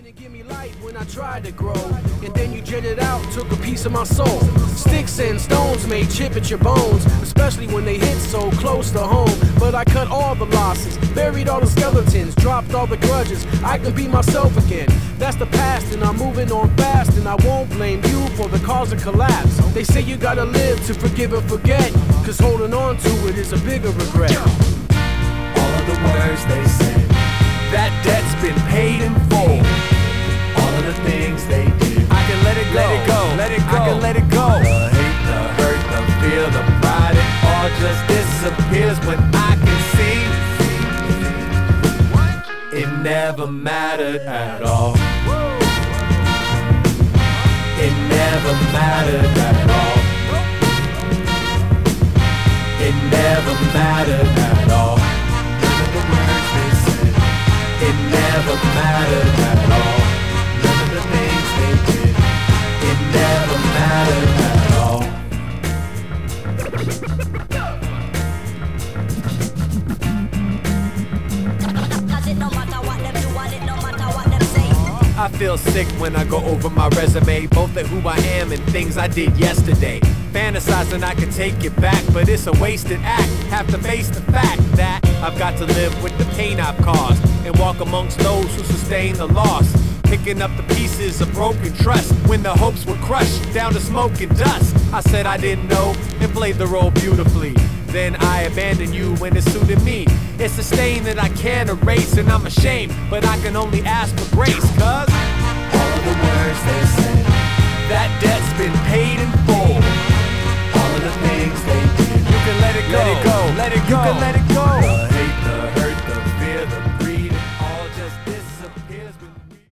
didn't give me light when I tried to grow. And then you jetted out, took a piece of my soul. Sticks and stones may chip at your bones, especially when they hit so close to home. But I cut all the losses, buried all the skeletons, dropped all the grudges. I can be myself again. That's the past and I'm moving on fast. And I won't blame you for the cause of collapse. They say you gotta live to forgive and forget, cause holding on to it is a bigger regret. All of the words they said, that debt's been paid in full. All of the things they did, I can let it go, let it go, I can let it go. The hate, the hurt, the fear, the pride, it all just disappears when I can see it never mattered at all. It never mattered at all. It never mattered at all. None of the words they said, it never mattered at all. None of the things they did, it never mattered at all. Cause it no matter what them do and it no matter what them say. I feel sick when I go over my resume, both at who I am and things I did yesterday. Fantasizing I can take it back, but it's a wasted act. Have to face the fact that I've got to live with the pain I've caused and walk amongst those who sustain the loss. Picking up the pieces of broken trust when the hopes were crushed down to smoke and dust. I said I didn't know and played the role beautifully. Then I abandoned you when it suited me. It's a stain that I can't erase and I'm ashamed, but I can only ask for grace. Cause all of the words they said, that debt's been paid in full. All of the things they did, you can let it go, let it go, let it go.